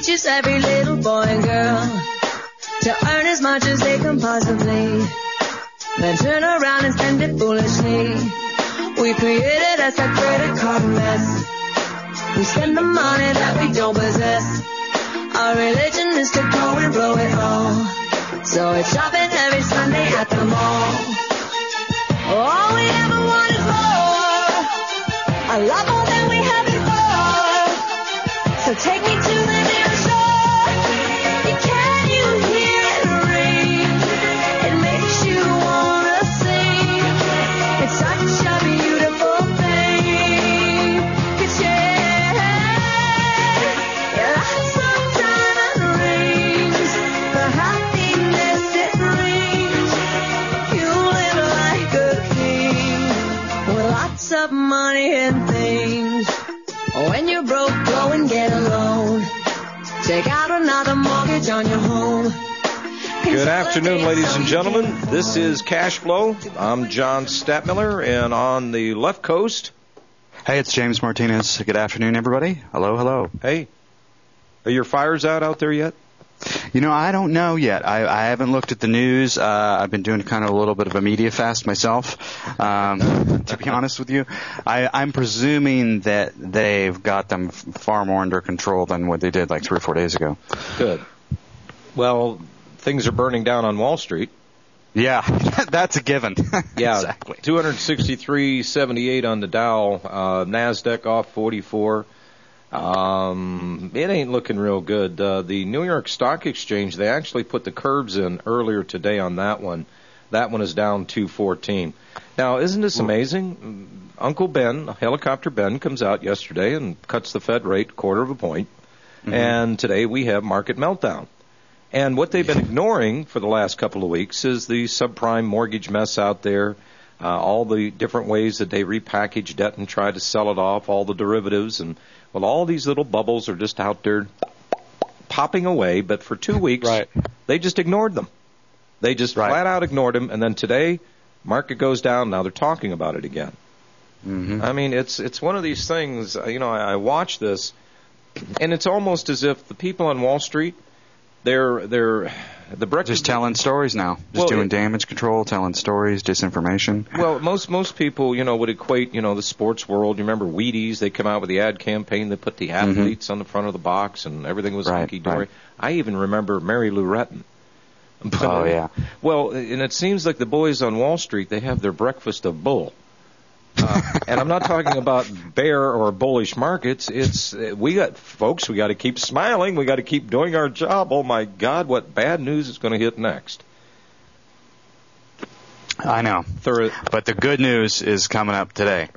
teaches every little boy and girl to earn as much as they can possibly, then turn around and spend it foolishly. We created us a credit card mess. We spend the money that we don't possess. Our religion is to go and blow it all. So it's shopping every Sunday at the mall. All we ever want is more, a lot more than we had before. So take me to the nearest shore. Can you hear it ring? It makes you wanna sing. It's such a beautiful thing. 'Cause lots of diamond rings, the happiness it brings. You live like a king with lots of money and things. When you're broke, go and get a loan. Take out another mortgage on your home. Good afternoon, ladies and gentlemen. This is Cash Flow. I'm John Stadtmiller, and on the left coast... Hey, it's James Martinez. Good afternoon, everybody. Hello, hello. Hey, are your fires out there yet? You know, I don't know yet. I haven't looked at the news. I've been doing kind of a little bit of a media fast myself, to be honest with you. I'm presuming that they've got them far more under control than what they did like 3 or 4 days ago. Good. Well, things are burning down on Wall Street. Yeah, that's a given. Yeah, exactly. 263.78 on the Dow. NASDAQ off 44. It ain't looking real good. The New York Stock Exchange, they actually put the curbs in earlier today on that one. That one is down 214. Now, isn't this amazing? Uncle Ben, Helicopter Ben, comes out yesterday and cuts the Fed rate 1/4 point. Mm-hmm. And today we have market meltdown. And what they've been ignoring for the last couple of weeks is the subprime mortgage mess out there, all the different ways that they repackage debt and try to sell it off, all the derivatives, and well, all these little bubbles are just out there popping away, but for 2 weeks, They just ignored them. They just flat out ignored them, and then today, market goes down, now they're talking about it again. Mm-hmm. I mean, it's one of these things, you know, I watch this, and it's almost as if the people on Wall Street, they're the breakfast... Just telling stories now. Just doing damage control, telling stories, disinformation. Well, most people, you know, would equate, you know, the sports world. You remember Wheaties? They come out with the ad campaign. They put the athletes on the front of the box, and everything was hunky-dory. Right. I even remember Mary Lou Retton. Oh, yeah. Well, and it seems like the boys on Wall Street, they have their breakfast of bull. And I'm not talking about bear or bullish markets. We got to keep smiling. We got to keep doing our job. Oh my God, what bad news is going to hit next? I know. But the good news is coming up today.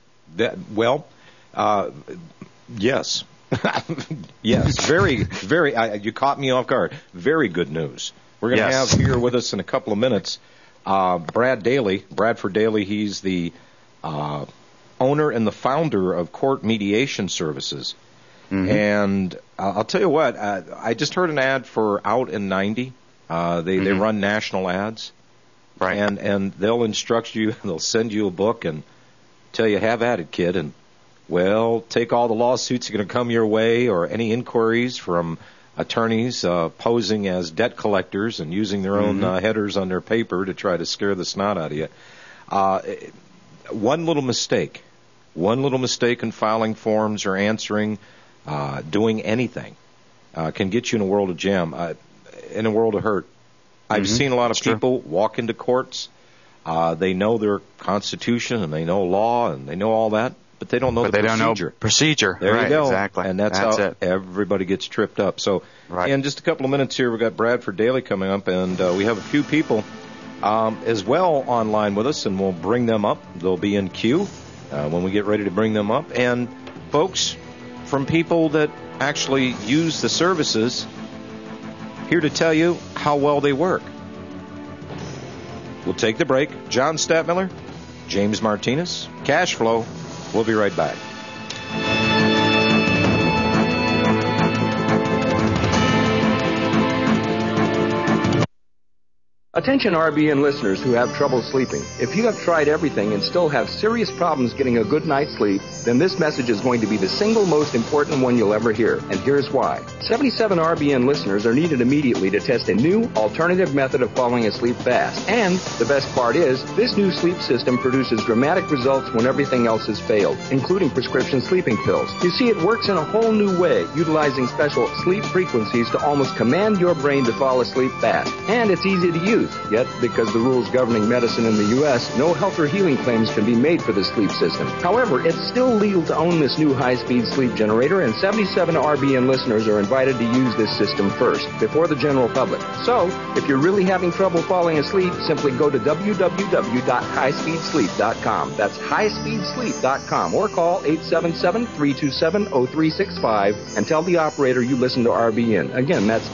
Yes. Yes. Very, very, you caught me off guard. Very good news. We're going to have here with us in a couple of minutes, Bradford Daly. He's the owner and the founder of Court Mediation Services. Mm-hmm. And I'll tell you what, I just heard an ad for Out in 90. They run national ads. Right. And they'll instruct you, they'll send you a book and tell you, have at it, kid. And, well, take all the lawsuits that are going to come your way or any inquiries from attorneys posing as debt collectors and using their own headers on their paper to try to scare the snot out of you. One little mistake in filing forms or answering, doing anything, can get you in a world of jam, in a world of hurt. I've seen a lot of people walk into courts. They know their Constitution and they know law and they know all that, but they don't know the procedure. But they don't know procedure. There you go. Exactly. And that's how everybody gets tripped up. So in just a couple of minutes here, we've got Bradford Daly coming up, and we have a few people as well online with us, and we'll bring them up. They'll be in queue when we get ready to bring them up. And folks from people that actually use the services here to tell you how well they work. We'll take the break. John Stadtmiller, James Martinez, Cash Flow. We'll be right back. Attention RBN listeners who have trouble sleeping. If you have tried everything and still have serious problems getting a good night's sleep, then this message is going to be the single most important one you'll ever hear. And here's why. 77 RBN listeners are needed immediately to test a new alternative method of falling asleep fast. And the best part is, this new sleep system produces dramatic results when everything else has failed, including prescription sleeping pills. You see, it works in a whole new way, utilizing special sleep frequencies to almost command your brain to fall asleep fast. And it's easy to use. Yet, because the rules governing medicine in the U.S., no health or healing claims can be made for this sleep system. However, it's still legal to own this new high-speed sleep generator, and 77 RBN listeners are invited to use this system first, before the general public. So, if you're really having trouble falling asleep, simply go to www.highspeedsleep.com. That's highspeedsleep.com, or call 877-327-0365 and tell the operator you listen to RBN. Again, that's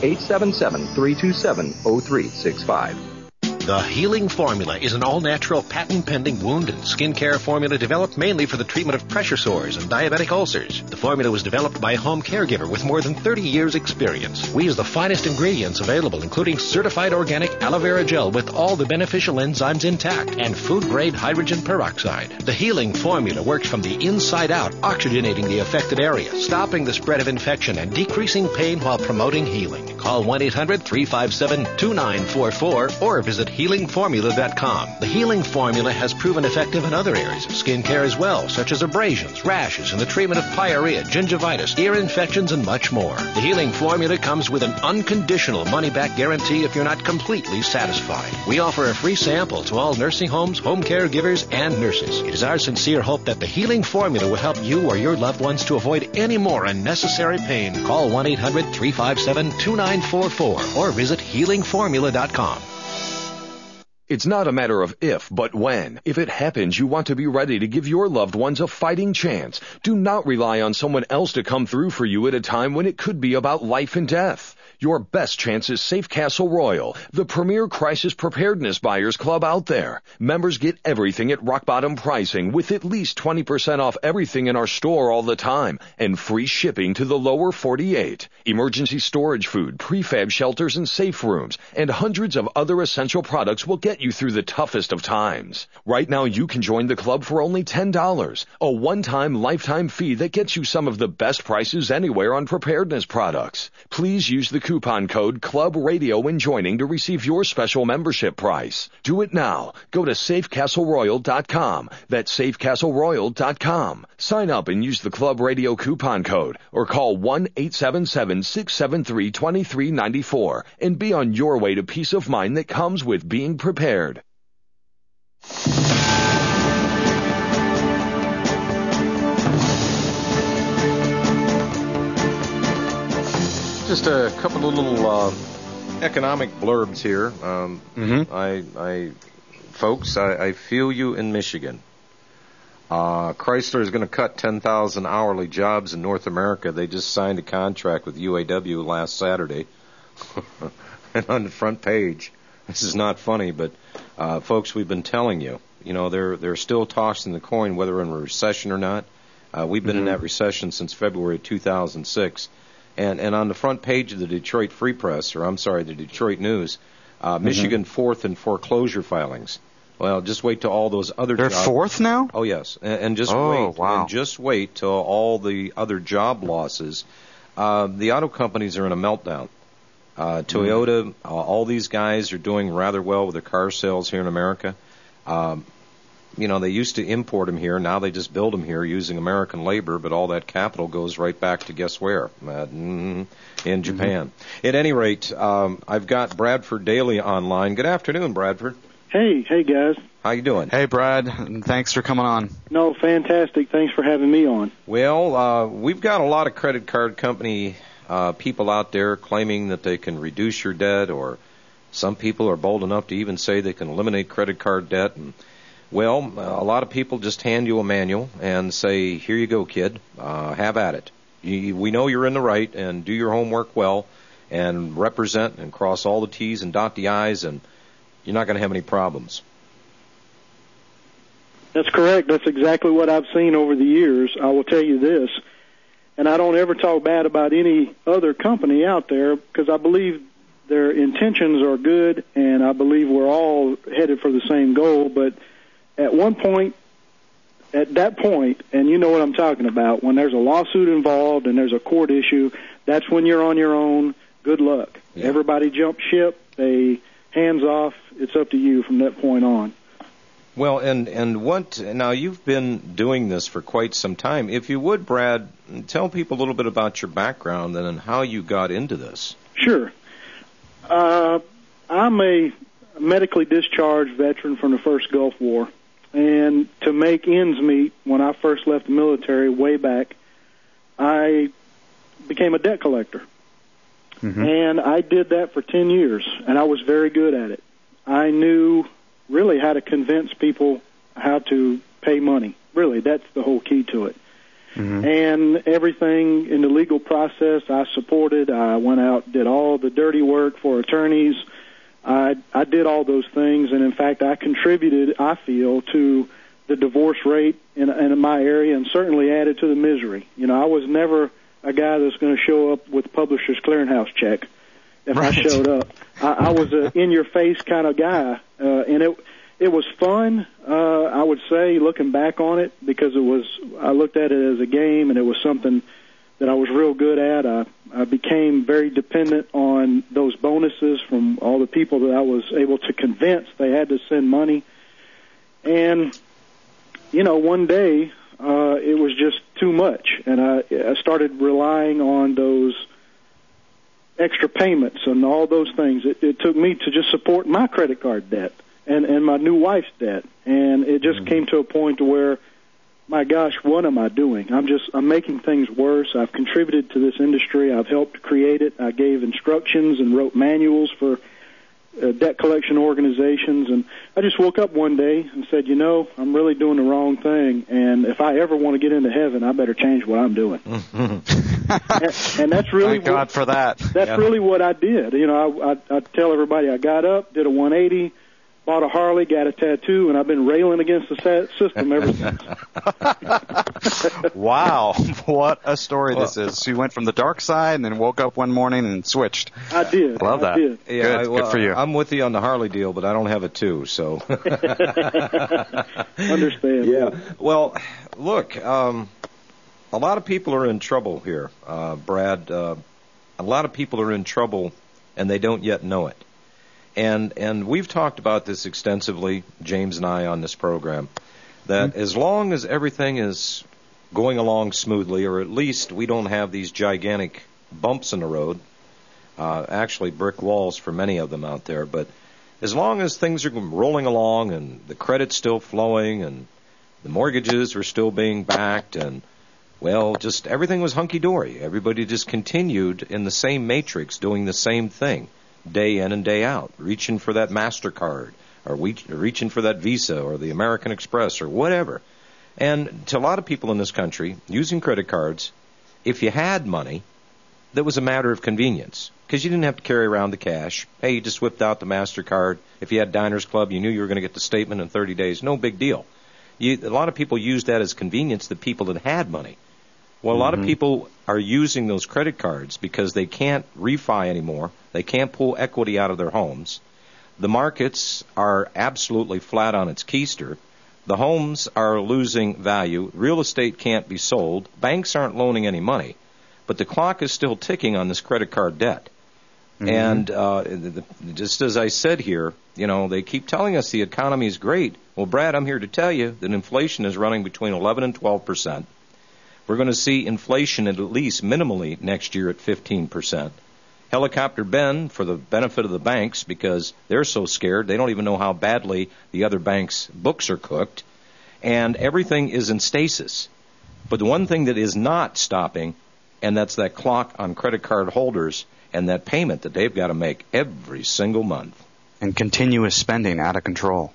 877-327-0365. The Healing Formula is an all-natural, patent-pending wound and skin care formula developed mainly for the treatment of pressure sores and diabetic ulcers. The formula was developed by a home caregiver with more than 30 years' experience. We use the finest ingredients available, including certified organic aloe vera gel with all the beneficial enzymes intact and food-grade hydrogen peroxide. The Healing Formula works from the inside out, oxygenating the affected area, stopping the spread of infection, and decreasing pain while promoting healing. Call 1-800-357-2944 or visit HealingFormula.com. The Healing Formula has proven effective in other areas of skin care as well, such as abrasions, rashes, and the treatment of pyorrhea, gingivitis, ear infections, and much more. The Healing Formula comes with an unconditional money-back guarantee if you're not completely satisfied. We offer a free sample to all nursing homes, home caregivers, and nurses. It is our sincere hope that the Healing Formula will help you or your loved ones to avoid any more unnecessary pain. Call 1-800-357-2944 or visit HealingFormula.com. It's not a matter of if, but when. If it happens, you want to be ready to give your loved ones a fighting chance. Do not rely on someone else to come through for you at a time when it could be about life and death. Your best chance is Safe Castle Royal, the premier crisis preparedness buyers club out there. Members get everything at rock bottom pricing with at least 20% off everything in our store all the time and free shipping to the lower 48. Emergency storage food, prefab shelters and safe rooms, and hundreds of other essential products will get you through the toughest of times. Right now you can join the club for only $10, a one-time lifetime fee that gets you some of the best prices anywhere on preparedness products. Please use the coupon code Club Radio when joining to receive your special membership price. Do it now. Go to SafeCastleRoyal.com. That's SafeCastleRoyal.com. Sign up and use the Club Radio coupon code or call 1-877-673-2394 and be on your way to peace of mind that comes with being prepared. Just a couple of little economic blurbs here. Folks, I feel you in Michigan. Chrysler is going to cut 10,000 hourly jobs in North America. They just signed a contract with UAW last Saturday. And on the front page, this is not funny, but folks, we've been telling you, they're still tossing the coin whether we're in a recession or not. We've been in that recession since February 2006. And on the front page of the Detroit Free Press, the Detroit News, Michigan fourth in foreclosure filings. Well, just wait till all those other They're fourth now? Oh, yes. And just wait. Wow. And just wait till all the other job losses. The auto companies are in a meltdown. Toyota, all these guys are doing rather well with their car sales here in America. They used to import them here. Now they just build them here using American labor, but all that capital goes right back to guess where? In Japan. At any rate, I've got Bradford Daly online. Good afternoon, Bradford. Hey guys. How you doing? Hey, Brad. Thanks for coming on. No, fantastic. Thanks for having me on. Well, we've got a lot of credit card company people out there claiming that they can reduce your debt, or some people are bold enough to even say they can eliminate credit card debt. And well, a lot of people just hand you a manual and say, here you go, kid, have at it. We know you're in the right, and do your homework well and represent and cross all the T's and dot the I's, and you're not going to have any problems. That's correct. That's exactly what I've seen over the years. I will tell you this, and I don't ever talk bad about any other company out there because I believe their intentions are good, and I believe we're all headed for the same goal. But at that point, and you know what I'm talking about, when there's a lawsuit involved and there's a court issue, that's when you're on your own. Good luck. Yeah. Everybody jump ship. They hands off. It's up to you from that point on. Well, and what, now you've been doing this for quite some time. If you would, Brad, tell people a little bit about your background and how you got into this. Sure. I'm a medically discharged veteran from the first Gulf War. And to make ends meet, when I first left the military way back, I became a debt collector. Mm-hmm. And I did that for 10 years, and I was very good at it. I knew really how to convince people how to pay money. Really, that's the whole key to it. Mm-hmm. And everything in the legal process I supported. I went out, did all the dirty work for attorneys. I did all those things, and in fact, I contributed, I feel, to the divorce rate in my area, and certainly added to the misery. You know, I was never a guy that's going to show up with Publishers Clearinghouse check if I showed up. I was a in-your-face kind of guy, and it was fun, I would say, looking back on it, because I looked at it as a game, and it was something that I was real good at. I became very dependent on those bonuses from all the people that I was able to convince they had to send money. And, you know, one day it was just too much, and I started relying on those extra payments and all those things. It took me to just support my credit card debt and my new wife's debt. And it just came to a point to where, my gosh, what am I doing? I'm making things worse. I've contributed to this industry. I've helped create it. I gave instructions and wrote manuals for debt collection organizations. And I just woke up one day and said, you know, I'm really doing the wrong thing. And if I ever want to get into heaven, I better change what I'm doing. and that's really Thank God for that. That's really what I did. You know, I tell everybody I got up, did a 180, bought a Harley, got a tattoo, and I've been railing against the system ever since. Wow, what a story this is. So you went from the dark side and then woke up one morning and switched. I did. Love that. Did. Yeah, good for you. I'm with you on the Harley deal, but I don't have it too, so. Understand. Yeah. Well, look, a lot of people are in trouble here, Brad. A lot of people are in trouble, and they don't yet know it. And we've talked about this extensively, James and I, on this program, that as long as everything is going along smoothly, or at least we don't have these gigantic bumps in the road, actually brick walls for many of them out there, but as long as things are rolling along and the credit's still flowing and the mortgages are still being backed and, well, just everything was hunky-dory. Everybody just continued in the same matrix doing the same thing, day in and day out, reaching for that MasterCard or reaching for that Visa or the American Express or whatever. And to a lot of people in this country, using credit cards, if you had money, that was a matter of convenience because you didn't have to carry around the cash. Hey, you just whipped out the MasterCard. If you had Diners Club, you knew you were going to get the statement in 30 days. No big deal. A lot of people used that as convenience, the people that had money. Well, a lot of people are using those credit cards because they can't refi anymore. They can't pull equity out of their homes. The markets are absolutely flat on its keister. The homes are losing value. Real estate can't be sold. Banks aren't loaning any money. But the clock is still ticking on this credit card debt. And just as I said here, you know, they keep telling us the economy is great. Well, Brad, I'm here to tell you that inflation is running between 11 and 12%. We're going to see inflation at least minimally next year at 15%. Helicopter Ben, for the benefit of the banks, because they're so scared, they don't even know how badly the other banks' books are cooked, and everything is in stasis. But the one thing that is not stopping, and that's that clock on credit card holders and that payment that they've got to make every single month. And continuous spending out of control.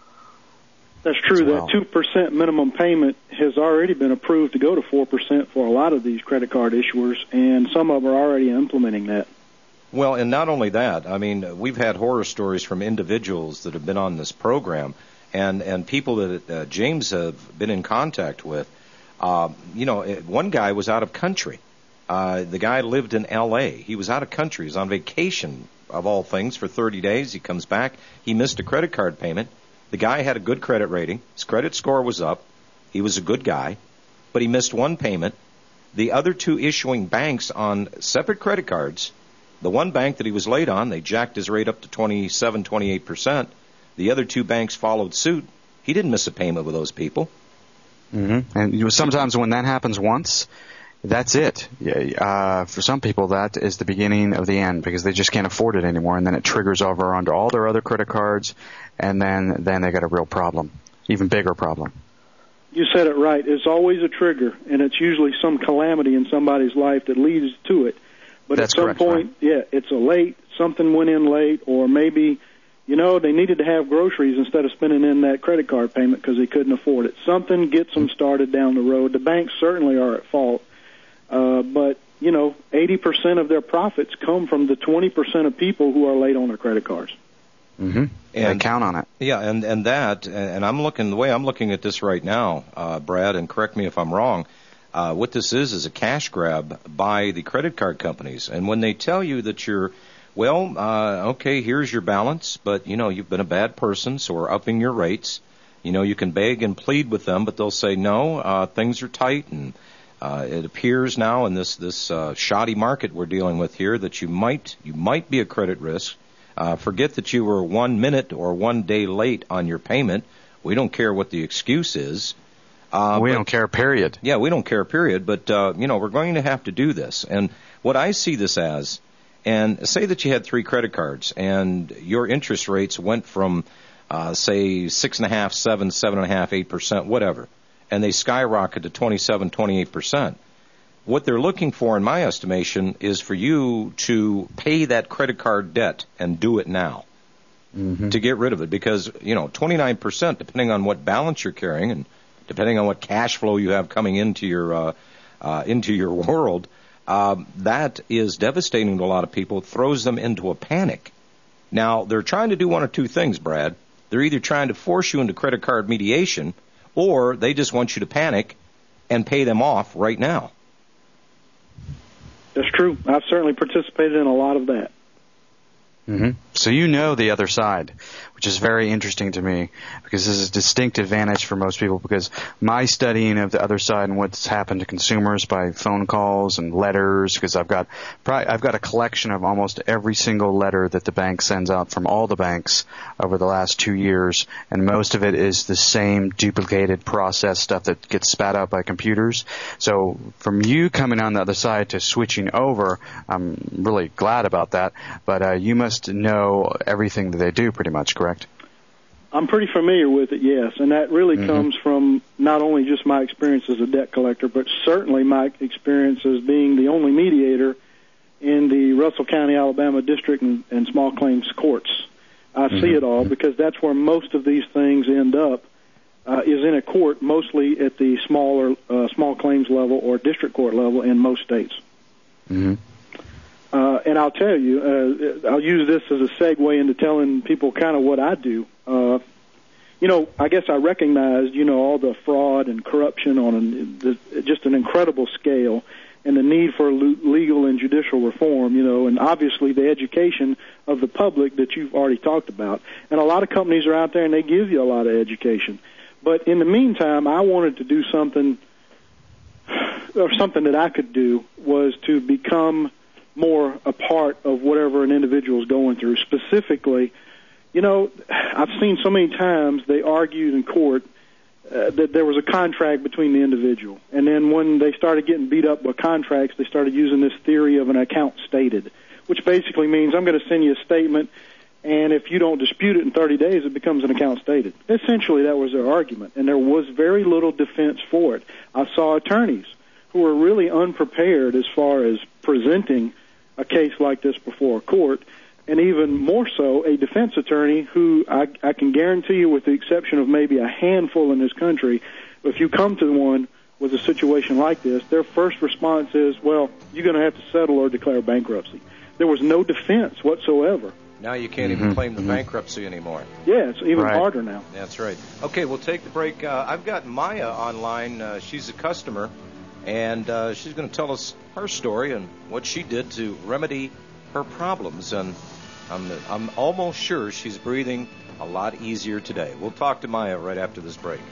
That's true. That 2% minimum payment has already been approved to go to 4% for a lot of these credit card issuers, and some of them are already implementing that. Well, and not only that, I mean, we've had horror stories from individuals that have been on this program and people that James have been in contact with. You know, one guy was out of country, The guy lived in L.A. He was out of country. He was on vacation, of all things, for 30 days. He comes back. He missed a credit card payment. The guy had a good credit rating. His credit score was up. He was a good guy, but he missed one payment. The other two issuing banks on separate credit cards, the one bank that he was late on, they jacked his rate up to 27, 28%. The other two banks followed suit. He didn't miss a payment with those people. Mm-hmm. And sometimes when that happens once, that's it. For some people, that is the beginning of the end because they just can't afford it anymore, and then it triggers over onto all their other credit cards, and then they got a real problem, even bigger problem. You said it right. It's always a trigger, and it's usually some calamity in somebody's life that leads to it. But That's at some correct, point, right? It's a late, something went in late, or maybe, they needed to have groceries instead of spending in that credit card payment because they couldn't afford it. Something gets them started down the road. The banks certainly are at fault. But 80% of their profits come from the 20% of people who are late on their credit cards. Mm-hmm. And count on it. Yeah, and the way I'm looking at this right now, Brad, and correct me if I'm wrong, what this is a cash grab by the credit card companies. And when they tell you that okay, here's your balance, but, you've been a bad person, so we're upping your rates. You can beg and plead with them, but they'll say, no, things are tight, and it appears now in this shoddy market we're dealing with here that you might be a credit risk. Forget that you were 1 minute or 1 day late on your payment. We don't care what the excuse is. We don't care, period. Yeah, we don't care, period. But, we're going to have to do this. And what I see this as, and say that you had 3 credit cards and your interest rates went from, say, 6.5%, 7%, 7.5%, 8%, whatever, and they skyrocket to 27%, 28%. What they're looking for, in my estimation, is for you to pay that credit card debt and do it now to get rid of it. Because, 29%, depending on what balance you're carrying and depending on what cash flow you have coming into your world, that is devastating to a lot of people. It throws them into a panic. Now, they're trying to do one or two things, Brad. They're either trying to force you into credit card mediation, or they just want you to panic and pay them off right now. That's true. I've certainly participated in a lot of that. Mm-hmm. So the other side, which is very interesting to me because this is a distinct advantage for most people because my studying of the other side and what's happened to consumers by phone calls and letters, because I've got a collection of almost every single letter that the bank sends out from all the banks over the last 2 years, and most of it is the same duplicated process stuff that gets spat out by computers. So from you coming on the other side to switching over, I'm really glad about that, but you must know everything that they do pretty much, correct? I'm pretty familiar with it, yes, and that really comes from not only just my experience as a debt collector, but certainly my experience as being the only mediator in the Russell County, Alabama District and Small Claims Courts. I see it all because that's where most of these things end up, is in a court, mostly at the small claims level or district court level in most states. Mm-hmm. And I'll tell you, I'll use this as a segue into telling people kind of what I do. I guess I recognized, all the fraud and corruption on just an incredible scale and the need for legal and judicial reform, and obviously the education of the public that you've already talked about. And a lot of companies are out there and they give you a lot of education. But in the meantime, I wanted to do something that I could do was to become more a part of whatever an individual is going through. Specifically, I've seen so many times they argued in court that there was a contract between the individual. And then when they started getting beat up by contracts, they started using this theory of an account stated, which basically means I'm going to send you a statement, and if you don't dispute it in 30 days, it becomes an account stated. Essentially, that was their argument, and there was very little defense for it. I saw attorneys who were really unprepared as far as presenting a case like this before a court, and even more so, a defense attorney who I can guarantee you, with the exception of maybe a handful in this country, if you come to one with a situation like this, their first response is, well, you're going to have to settle or declare bankruptcy. There was no defense whatsoever. Now you can't even claim the bankruptcy anymore. Yeah, it's even harder now. That's right. Okay, we'll take the break. I've got Maya online. She's a customer. And she's going to tell us her story and what she did to remedy her problems. And I'm almost sure she's breathing a lot easier today. We'll talk to Maya right after this break.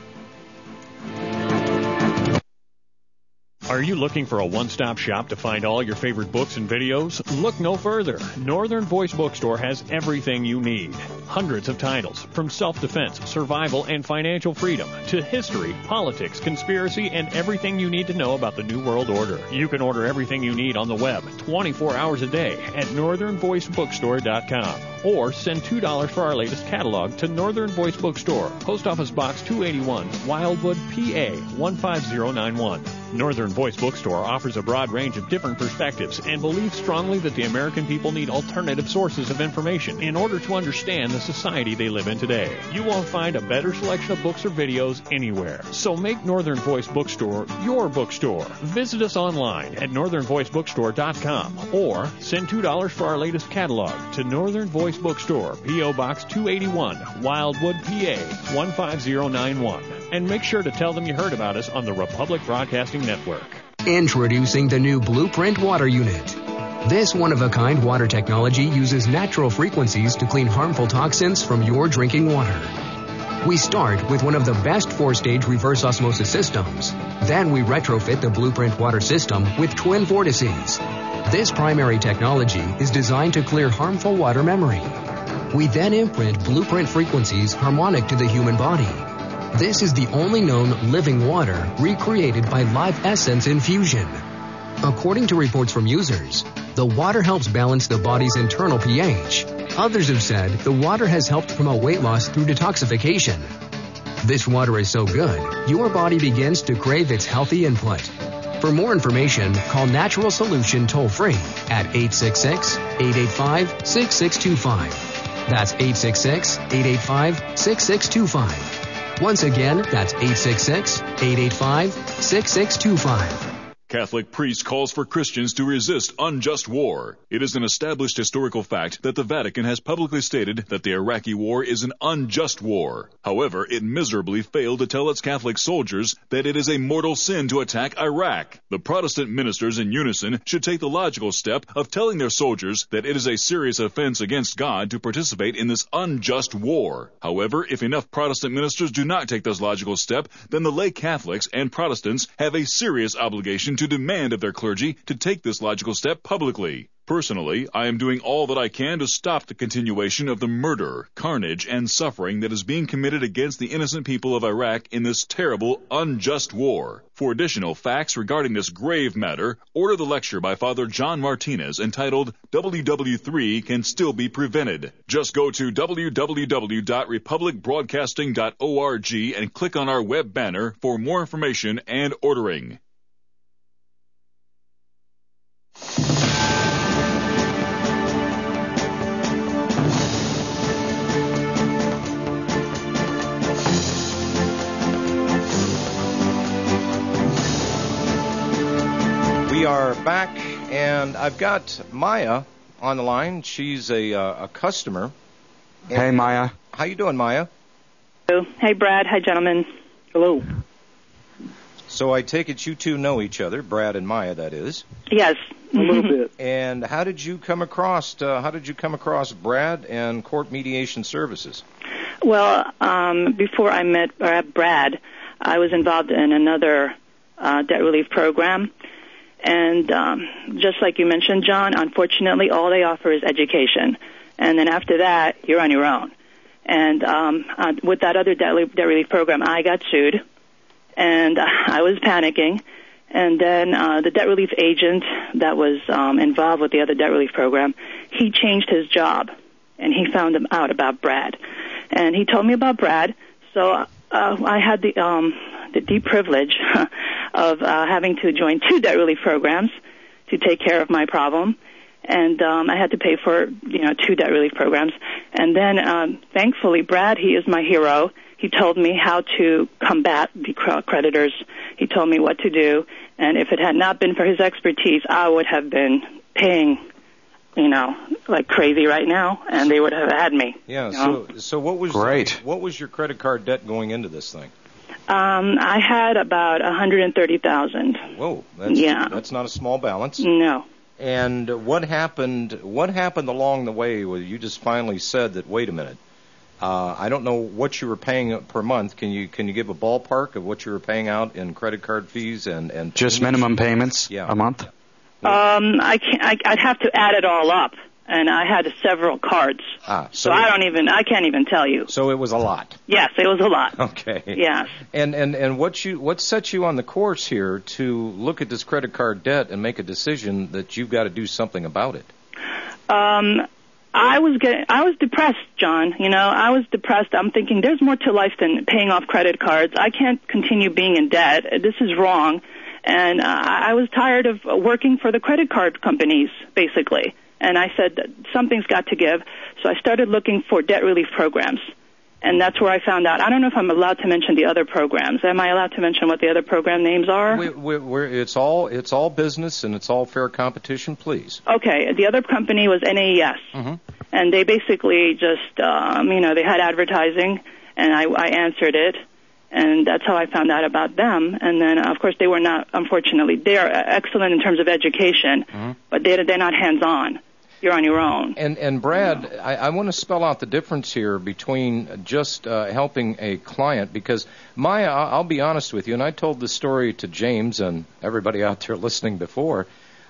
Are you looking for a one-stop shop to find all your favorite books and videos? Look no further. Northern Voice Bookstore has everything you need. Hundreds of titles, from self-defense, survival, and financial freedom, to history, politics, conspiracy, and everything you need to know about the New World Order. You can order everything you need on the web 24 hours a day at northernvoicebookstore.com. Or send $2 for our latest catalog to Northern Voice Bookstore, Post Office Box 281, Wildwood, PA 15091. Northern Voice Bookstore offers a broad range of different perspectives and believes strongly that the American people need alternative sources of information in order to understand the society they live in today. You won't find a better selection of books or videos anywhere. So make Northern Voice Bookstore your bookstore. Visit us online at northernvoicebookstore.com or send $2 for our latest catalog to Northern Voice Bookstore, P.O. Box 281, Wildwood, PA 15091. And make sure to tell them you heard about us on the Republic Broadcasting Network. Introducing the new Blueprint Water Unit. This one-of-a-kind water technology uses natural frequencies to clean harmful toxins from your drinking water. We start with one of the best 4-stage reverse osmosis systems. Then we retrofit the Blueprint water system with twin vortices. This primary technology is designed to clear harmful water memory. We then imprint Blueprint frequencies harmonic to the human body. This is the only known living water recreated by Live Essence infusion. According to reports from users, the water helps balance the body's internal pH. Others have said the water has helped promote weight loss through detoxification. This water is so good, your body begins to crave its healthy input. For more information, call Natural Solution toll-free at 866-885-6625. That's 866-885-6625. Once again, that's 866-885-6625. Catholic priest calls for Christians to resist unjust war. It is an established historical fact that the Vatican has publicly stated that the Iraqi war is an unjust war. However, it miserably failed to tell its Catholic soldiers that it is a mortal sin to attack Iraq. The Protestant ministers in unison should take the logical step of telling their soldiers that it is a serious offense against God to participate in this unjust war. However, if enough Protestant ministers do not take this logical step, then the lay Catholics and Protestants have a serious obligation to demand of their clergy to take this logical step publicly. Personally, I am doing all that I can to stop the continuation of the murder, carnage, and suffering that is being committed against the innocent people of Iraq in this terrible, unjust war. For additional facts regarding this grave matter, order the lecture by Father John Martinez entitled WW3 Can Still Be Prevented. Just go to www.republicbroadcasting.org and click on our web banner for more information and ordering. We are back, and I've got Maya on the line. She's a customer. Hey, Maya. How you doing, Maya? Hello. Hey, Brad. Hi, gentlemen. Hello. So I take it you two know each other, Brad and Maya, that is. Yes. A little bit. And how did you come across Brad and Court Mediation Services? Well, before I met Brad, I was involved in another debt relief program. And just like you mentioned, John, unfortunately, all they offer is education. And then after that, you're on your own. And with that other debt relief program, I got sued. And I was panicking. And then the debt relief agent that was involved with the other debt relief program, he changed his job. And he found out about Brad. And he told me about Brad. So I had the deep privilege of having to join 2 debt relief programs to take care of my problem. And I had to pay for, 2 debt relief programs. And then, thankfully, Brad, he is my hero. He told me how to combat the creditors. He told me what to do. And if it had not been for his expertise, I would have been paying, like crazy right now, and they would have had me. Yeah. So what was What was your credit card debt going into this thing? I had about $130,000. Whoa, that's not a small balance. No. And what happened? What happened along the way where you just finally said that? Wait a minute. I don't know what you were paying per month. Can you give a ballpark of what you were paying out in credit card fees and just minimum payments a month? I'd have to add it all up, and I had several cards. So I can't even tell you. So it was a lot. Yes, it was a lot. Okay. Yes. And what set you on the course here to look at this credit card debt and make a decision that you've got to do something about it? I was depressed, John. I was depressed. I'm thinking there's more to life than paying off credit cards. I can't continue being in debt. This is wrong. And I was tired of working for the credit card companies, basically. And I said, something's got to give. So I started looking for debt relief programs. And that's where I found out. I don't know if I'm allowed to mention the other programs. Am I allowed to mention what the other program names are? It's all business and it's all fair competition, please. Okay. The other company was NAES. Mm-hmm. And they basically just, they had advertising, and I answered it. And that's how I found out about them. And then, of course, they were not, unfortunately, they are excellent in terms of education, but they're not hands-on. You're on your own. And Brad, I want to spell out the difference here between just helping a client, because Maya, I'll be honest with you, and I told this story to James and everybody out there listening before.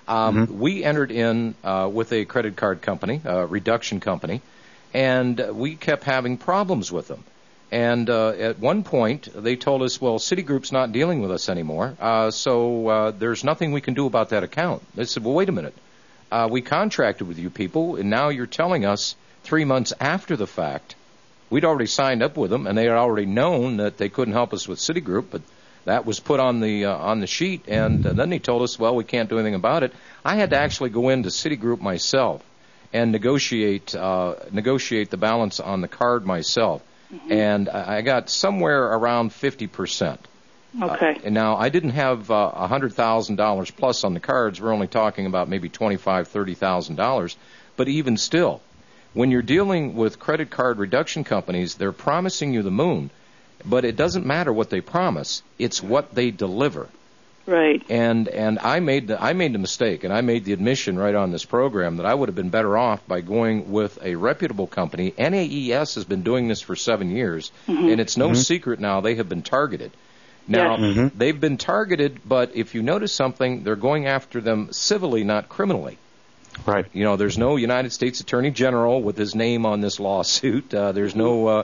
We entered in with a credit card company, a reduction company, and we kept having problems with them. And at one point, they told us, well, Citigroup's not dealing with us anymore, so there's nothing we can do about that account. They said, well, wait a minute. We contracted with you people, and now you're telling us 3 months after the fact. We'd already signed up with them, and they had already known that they couldn't help us with Citigroup, but that was put on the sheet, and then they told us, well, we can't do anything about it. I had to actually go into Citigroup myself and negotiate the balance on the card myself. Mm-hmm. And I got somewhere around 50%. Okay. And now I didn't have $100,000 plus on the cards. We're only talking about maybe $25,000, $30,000. But even still, when you're dealing with credit card reduction companies, they're promising you the moon, but it doesn't matter what they promise; it's what they deliver. Right. And I made the mistake, and I made the admission right on this program that I would have been better off by going with a reputable company. NAES has been doing this for 7 years, and it's no secret now they have been targeted. Now, they've been targeted, but if you notice something, they're going after them civilly, not criminally. Right. There's no United States Attorney General with his name on this lawsuit. There's no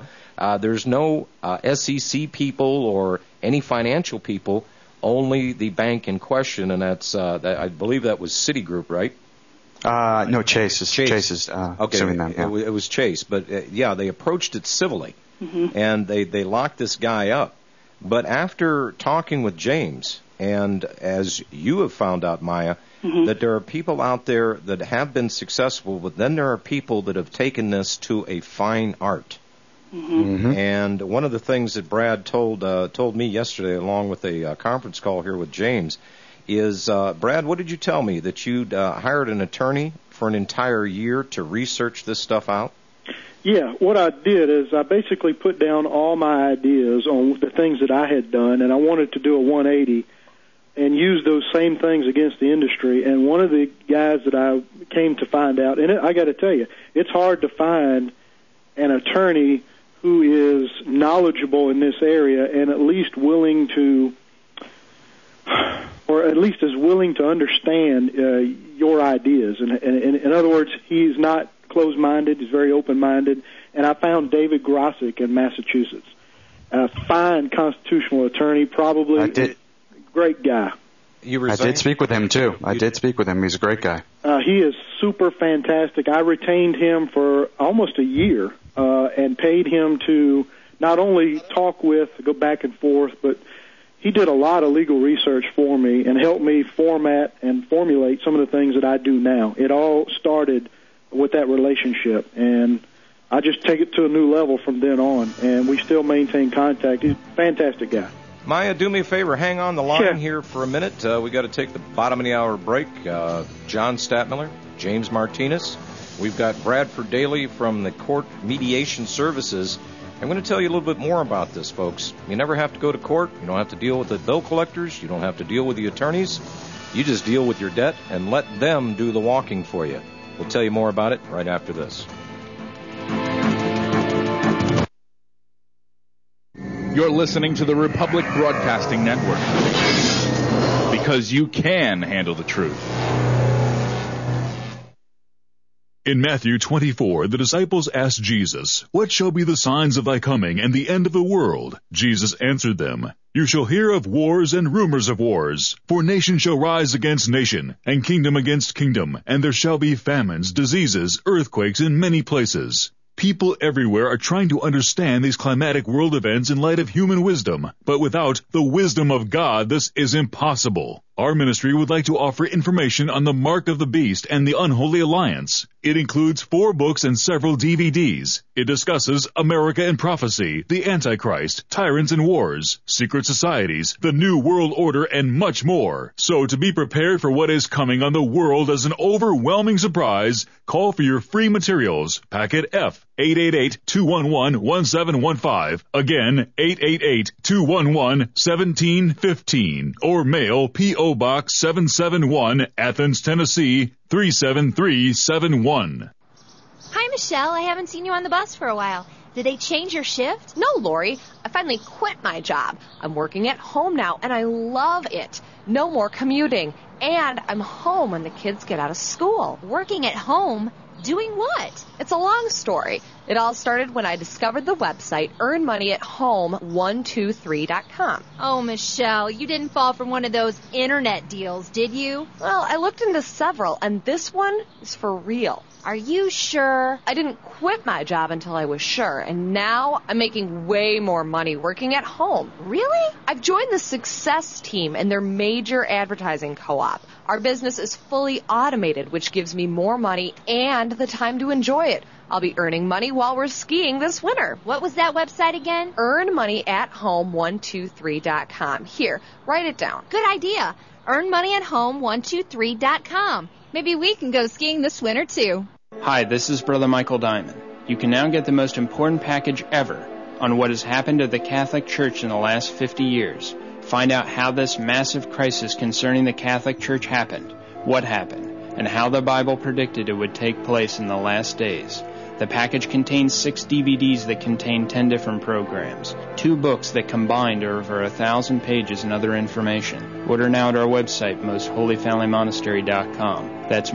SEC people or any financial people. Only the bank in question, and that's I believe that was Citigroup, right? No, Chase is okay. suing them. Yeah. It was Chase, but they approached it civilly, and they locked this guy up. But after talking with James, and as you have found out, Maya, that there are people out there that have been successful, but then there are people that have taken this to a fine art. And one of the things that Brad told me yesterday, along with a conference call here with James, is, Brad, what did you tell me? That you'd hired an attorney for an entire year to research this stuff out? Yeah, what I did is I basically put down all my ideas on the things that I had done, and I wanted to do a 180 and use those same things against the industry. And one of the guys that I came to find out, and I got to tell you, it's hard to find an attorney who is knowledgeable in this area and at least willing to, or at least is willing to understand your ideas. And in other words, he's not closed-minded, he's very open-minded. And I found David Grossick in Massachusetts, a fine constitutional attorney, probably a great guy. I did speak with him, too. I did speak with him. He's a great guy. He is super fantastic. I retained him for almost a year and paid him to not only talk with, go back and forth, but he did a lot of legal research for me and helped me format and formulate some of the things that I do now. It all started with that relationship, and I just take it to a new level from then on, and we still maintain contact. He's a fantastic guy. Maya, do me a favor. Hang on the line here for a minute. We got to take the bottom of the hour break. John Statmiller, James Martinez. We've got Bradford Daly from the Court Mediation Services. I'm going to tell you a little bit more about this, folks. You never have to go to court. You don't have to deal with the bill collectors. You don't have to deal with the attorneys. You just deal with your debt and let them do the walking for you. We'll tell you more about it right after this. You're listening to the Republic Broadcasting Network, because you can handle the truth. In Matthew 24, the disciples asked Jesus, "What shall be the signs of thy coming and the end of the world?" Jesus answered them, "You shall hear of wars and rumors of wars. For nation shall rise against nation, and kingdom against kingdom, and there shall be famines, diseases, earthquakes in many places." People everywhere are trying to understand these climatic world events in light of human wisdom, but without the wisdom of God, this is impossible. Our ministry would like to offer information on the Mark of the Beast and the Unholy Alliance. It includes 4 books and several DVDs. It discusses America and prophecy, the Antichrist, tyrants and wars, secret societies, the New World Order, and much more. So to be prepared for what is coming on the world as an overwhelming surprise, call for your free materials. Packet F, 888-211-1715. Again, 888-211-1715. Or mail P.O. Box 771, Athens, Tennessee, 37371. Hi, Michelle. I haven't seen you on the bus for a while. Did they change your shift? No, Lori. I finally quit my job. I'm working at home now, and I love it. No more commuting. And I'm home when the kids get out of school. Working at home? Doing what? It's a long story. It all started when I discovered the website earnmoneyathome123.com. Oh, Michelle, you didn't fall for one of those internet deals, did you? Well, I looked into several, and this one is for real. Are you sure? I didn't quit my job until I was sure, and now I'm making way more money working at home. Really? I've joined the Success Team and their major advertising co-op. Our business is fully automated, which gives me more money and the time to enjoy it. I'll be earning money while we're skiing this winter. What was that website again? earnmoneyathome123.com. Here, write it down. Good idea. earnmoneyathome123.com. Maybe we can go skiing this winter, too. Hi, this is Brother Michael Diamond. You can now get the most important package ever on what has happened to the Catholic Church in the last 50 years. Find out how this massive crisis concerning the Catholic Church happened, what happened, and how the Bible predicted it would take place in the last days. The package contains 6 DVDs that contain 10 different programs, 2 books that combined are over 1,000 pages and other information. Order now at our website, mostholyfamilymonastery.com. That's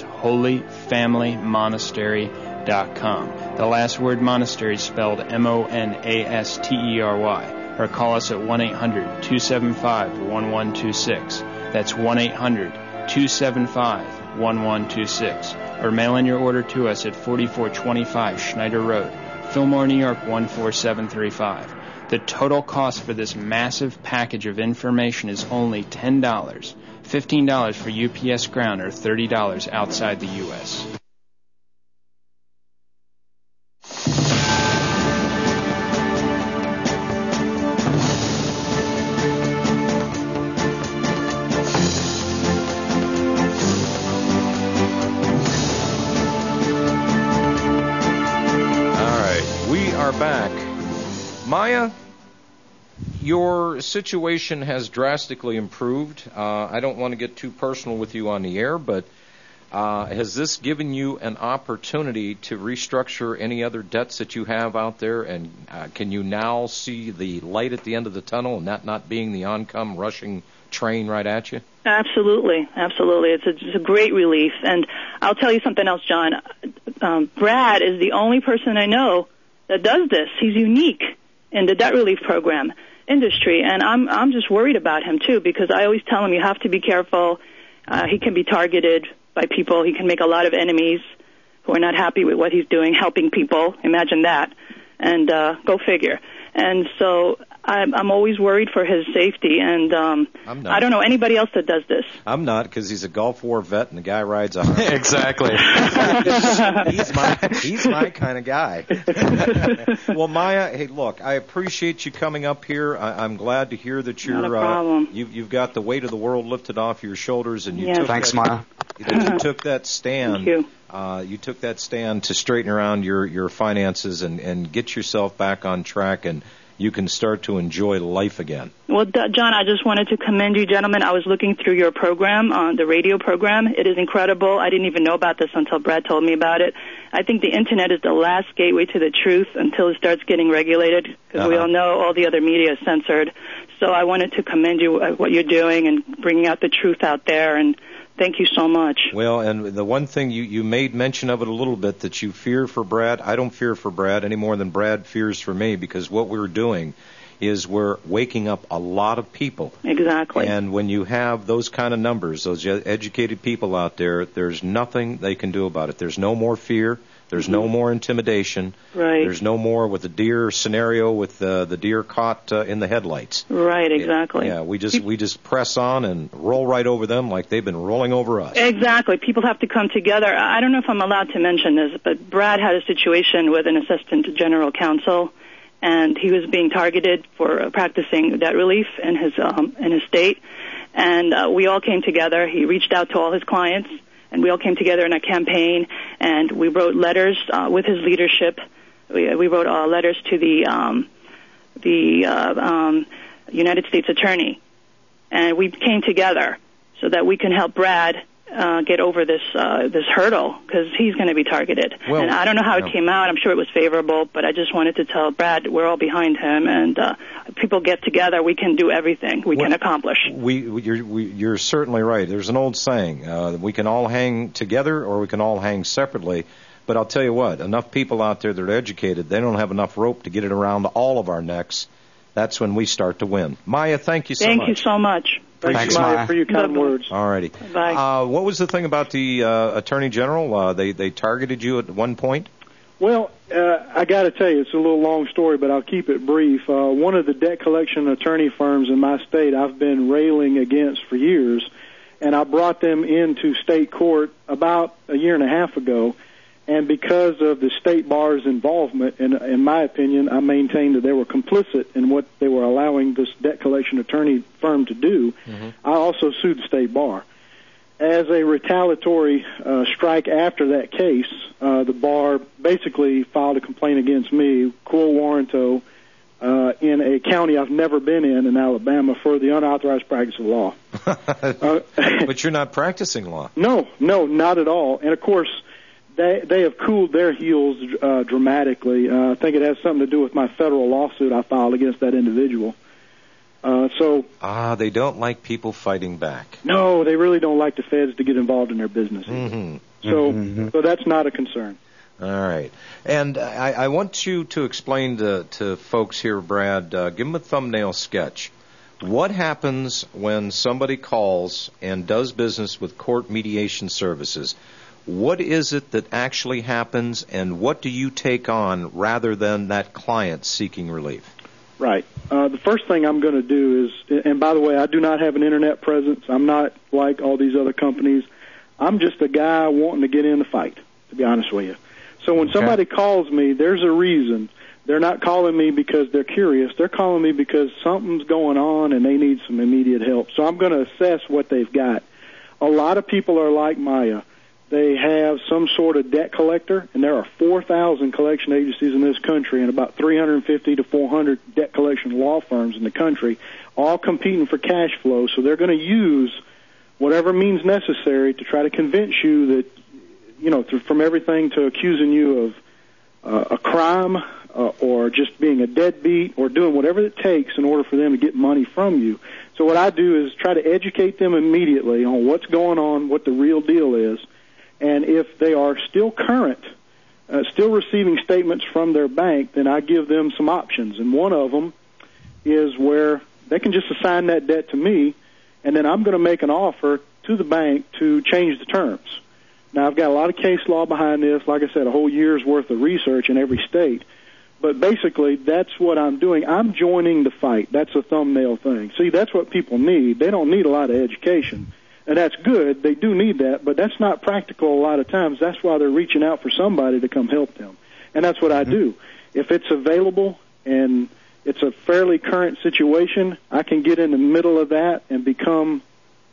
mostholyfamilymonastery.com. The last word monastery is spelled MONASTERY. Or call us at 1-800-275-1126. That's 1-800-275-1126. Or mail in your order to us at 4425 Schneider Road, Fillmore, New York 14735. The total cost for this massive package of information is only $10, $15 for UPS Ground, or $30 outside the U.S. Back. Maya, your situation has drastically improved. I don't want to get too personal with you on the air, but has this given you an opportunity to restructure any other debts that you have out there? And can you now see the light at the end of the tunnel and that not being the oncoming rushing train right at you? Absolutely. Absolutely. It's a great relief. And I'll tell you something else, John. Brad is the only person I know that does this. He's unique in the debt relief program industry, and I'm just worried about him too, because I always tell him you have to be careful. He can be targeted by people. He can make a lot of enemies who are not happy with what he's doing, helping people. Imagine that, and go figure. And so I'm always worried for his safety, and I don't know anybody else that does this. I'm not, because he's a Gulf War vet and the guy rides a Harley. Exactly. he's my kind of guy. Well, Maya, hey, look, I appreciate you coming up here. I'm glad to hear that you've got the weight of the world lifted off your shoulders, and you took Thanks, Maya. that you took that stand. Thank you. You took that stand to straighten around your finances and get yourself back on track, and you can start to enjoy life again. Well, John, I just wanted to commend you, gentlemen. I was looking through your program, the radio program. It is incredible. I didn't even know about this until Brad told me about it. I think the Internet is the last gateway to the truth until it starts getting regulated, because we all know all the other media is censored. So I wanted to commend you what you're doing and bringing out the truth out there, and thank you so much. Well, and the one thing you made mention of it a little bit, that you fear for Brad. I don't fear for Brad any more than Brad fears for me, because what we're doing is we're waking up a lot of people. Exactly. And when you have those kind of numbers, those educated people out there, there's nothing they can do about it. There's no more fear. There's no more intimidation. Right. There's no more with the deer scenario with the deer caught in the headlights. Right, exactly. Yeah, we just press on and roll right over them like they've been rolling over us. Exactly. People have to come together. I don't know if I'm allowed to mention this, but Brad had a situation with an assistant general counsel, and he was being targeted for practicing debt relief in his state. And we all came together. He reached out to all his clients, and we all came together in a campaign, and we wrote letters with his leadership. We wrote letters to the United States Attorney, and we came together so that we can help Brad get over this hurdle, because he's going to be targeted. Well, and I don't know how it came out. I'm sure it was favorable, but I just wanted to tell Brad we're all behind him, and people get together, we can do everything. We can accomplish. You're certainly right. There's an old saying, we can all hang together or we can all hang separately. But I'll tell you what, enough people out there that are educated, they don't have enough rope to get it around all of our necks. That's when we start to win. Maya, thank you so much. Thank you so much. Thanks, Maya, for your kind words. All righty. Bye. What was the thing about the Attorney General? They targeted you at one point? Well, I got to tell you, it's a little long story, but I'll keep it brief. One of the debt collection attorney firms in my state I've been railing against for years, and I brought them into state court about a year and a half ago. And because of the state bar's involvement, in my opinion, I maintained that they were complicit in what they were allowing this debt collection attorney firm to do. Mm-hmm. I also sued the state bar. As a retaliatory strike after that case, the bar basically filed a complaint against me, quo warranto, in a county I've never been in Alabama, for the unauthorized practice of law. But you're not practicing law. No, not at all. And, of course, they have cooled their heels dramatically. I think it has something to do with my federal lawsuit I filed against that individual. They don't like people fighting back. No, they really don't like the feds to get involved in their business. Mm-hmm. So that's not a concern. All right. And I want you to explain to folks here, Brad, give them a thumbnail sketch. What happens when somebody calls and does business with Court Mediation Services? What is it that actually happens, and what do you take on rather than that client seeking relief? Right. The first thing I'm going to do is, and by the way, I do not have an internet presence. I'm not like all these other companies. I'm just a guy wanting to get in the fight, to be honest with you. So when somebody calls me, there's a reason. They're not calling me because they're curious. They're calling me because something's going on and they need some immediate help. So I'm going to assess what they've got. A lot of people are like Maya. They have some sort of debt collector, and there are 4,000 collection agencies in this country and about 350 to 400 debt collection law firms in the country, all competing for cash flow. So they're going to use whatever means necessary to try to convince you that, from everything to accusing you of a crime or just being a deadbeat or doing whatever it takes in order for them to get money from you. So what I do is try to educate them immediately on what's going on, what the real deal is. And if they are still current, still receiving statements from their bank, then I give them some options. And one of them is where they can just assign that debt to me, and then I'm going to make an offer to the bank to change the terms. Now, I've got a lot of case law behind this. Like I said, a whole year's worth of research in every state. But basically, that's what I'm doing. I'm joining the fight. That's a thumbnail thing. See, that's what people need. They don't need a lot of education. And that's good. They do need that, but that's not practical a lot of times. That's why they're reaching out for somebody to come help them. And that's what I do. If it's available and it's a fairly current situation, I can get in the middle of that and become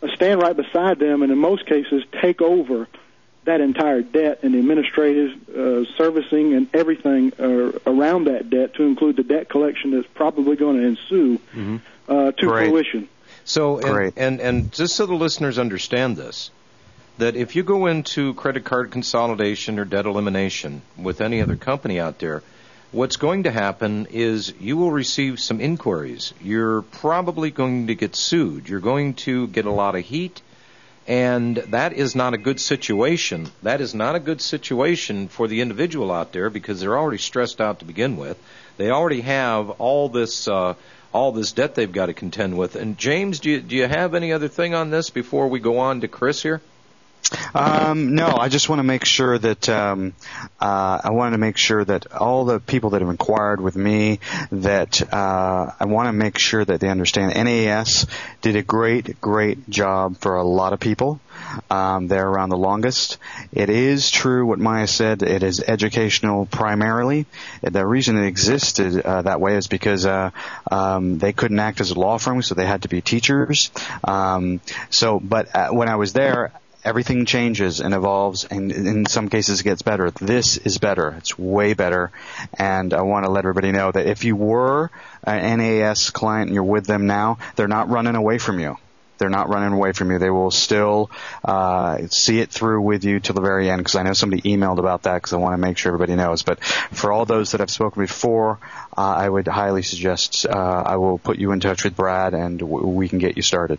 stand right beside them and in most cases take over that entire debt and the administrative servicing and everything around that debt, to include the debt collection that's probably going to ensue to fruition. So, and just so the listeners understand this, that if you go into credit card consolidation or debt elimination with any other company out there, what's going to happen is you will receive some inquiries. You're probably going to get sued. You're going to get a lot of heat. And that is not a good situation. That is not a good situation for the individual out there, because they're already stressed out to begin with. They already have all this debt they've got to contend with. And James, do you have any other thing on this before we go on to Chris here? No, I just want to make sure that I wanted to make sure that all the people that have inquired with me, that I want to make sure that they understand NAS did a great job for a lot of people. They're around the longest. It is true what Maya said. It is educational primarily. The reason it existed that way is because they couldn't act as a law firm, so they had to be teachers. But when I was there, everything changes and evolves, and in some cases it gets better. This is better. It's way better. And I want to let everybody know that if you were an NAS client and you're with them now, they're not running away from you. They're not running away from you. They will still see it through with you till the very end, because I know somebody emailed about that, because I want to make sure everybody knows. But for all those that I've spoken before, I would highly suggest I will put you in touch with Brad, and we can get you started.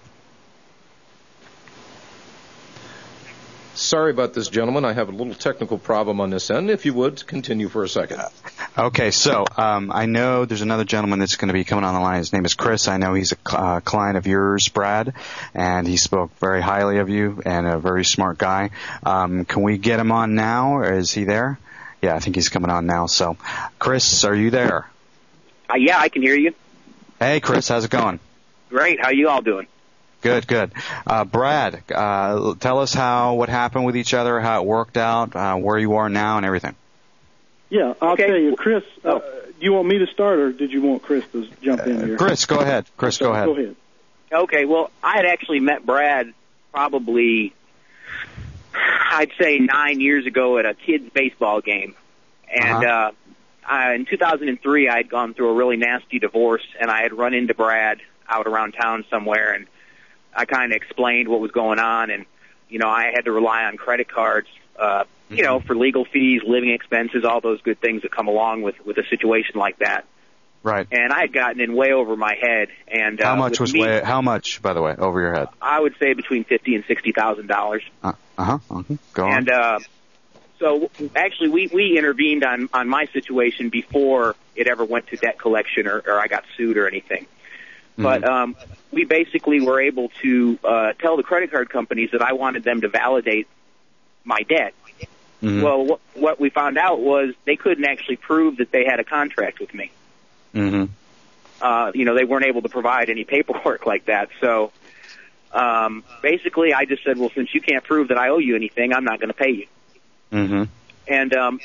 Sorry about this, gentlemen. I have a little technical problem on this end. If you would, continue for a second. Okay, so I know there's another gentleman that's going to be coming on the line. His name is Chris. I know he's a client of yours, Brad, and he spoke very highly of you, and a very smart guy. Can we get him on now, or is he there? Yeah, I think he's coming on now. So, Chris, are you there? Yeah, I can hear you. Hey, Chris, how's it going? Great. How you all doing? Good. Brad, tell us what happened with each other, how it worked out, where you are now, and everything. Yeah, I'll tell you, Chris. Do you want me to start, or did you want Chris to jump in here? Chris, go ahead. Go ahead. Okay. Well, I had actually met Brad probably, I'd say 9 years ago at a kids' baseball game, and in 2003, I had gone through a really nasty divorce, and I had run into Brad out around town somewhere, and I kind of explained what was going on, and, I had to rely on credit cards, for legal fees, living expenses, all those good things that come along with a situation like that. Right. And I had gotten in way over my head. And how much, by the way, over your head? I would say between $50,000 and $60,000. Go on. And so actually, we intervened on my situation before it ever went to debt collection or I got sued or anything. But we basically were able to tell the credit card companies that I wanted them to validate my debt. Mm-hmm. Well, what we found out was they couldn't actually prove that they had a contract with me. Mm-hmm. They weren't able to provide any paperwork like that. So basically, I just said, well, since you can't prove that I owe you anything, I'm not going to pay you. Mm-hmm. And